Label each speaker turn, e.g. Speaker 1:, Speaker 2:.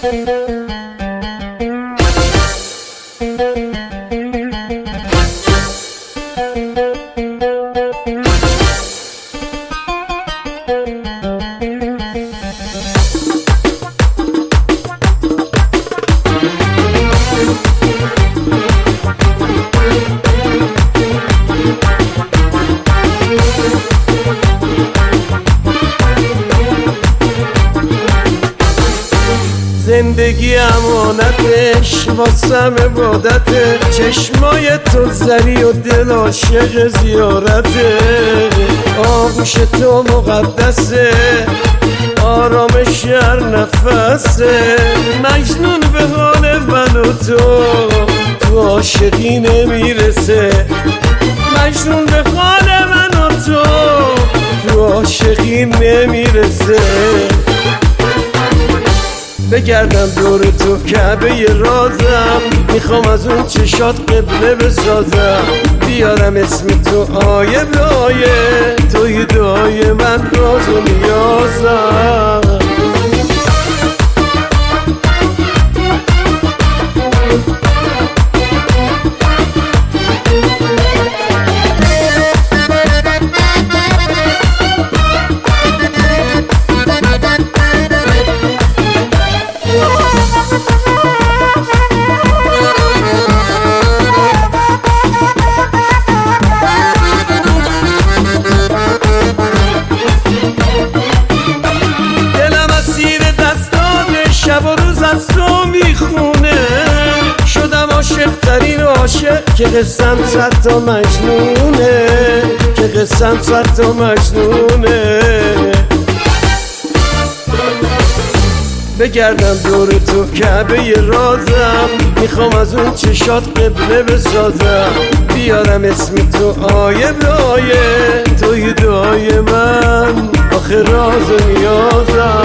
Speaker 1: زندگی امانتش واسم عبادته، چشمای تو زری و دل عاشق زیارته، آغوش تو مقدسه آرامش هر نفسه، مجنون به حال من و تو عاشقی نمیرسه، مجنون به حال من و تو عاشقی نمیرسه. بگردم دور تو کعبه رازم، میخوام از اون چشات قبله بسازم، بیارم اسم تو آیه به آیه، توی دعای من راز و نیازم. شب و روز از تو میخونه، شدم عاشق ترین عاشق که قصم صد تا مجنونه، که قصم صد تا مجنونه. بگردم دور تو کعبه رازم، میخوام از اون چشات قبله بسازم، بیارم اسم تو آیه به آیه، توی دعای من آخه راز و نیازم.